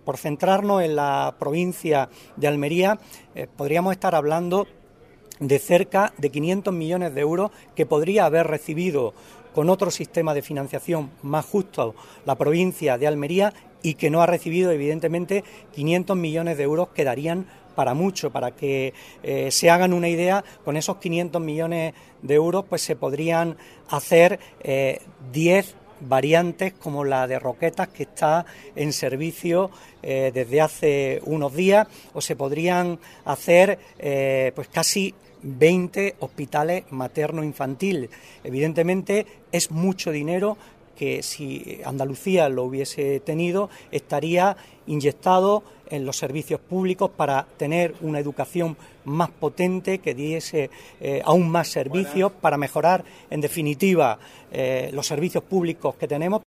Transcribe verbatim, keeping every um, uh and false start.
por centrarnos en la provincia de Almería, eh, podríamos estar hablando de cerca de quinientos millones de euros que podría haber recibido con otro sistema de financiación más justo la provincia de Almería y que no ha recibido. Evidentemente quinientos millones de euros quedarían para mucho. Para que eh, se hagan una idea, con esos quinientos millones de euros pues se podrían hacer eh, diez variantes como la de Roquetas, que está en servicio eh, desde hace unos días, o se podrían hacer eh, pues casi veinte hospitales materno-infantil. Evidentemente es mucho dinero que, si Andalucía lo hubiese tenido, estaría inyectado en los servicios públicos para tener una educación más potente, que diese eh, aún más servicios, para mejorar, en definitiva, eh, los servicios públicos que tenemos.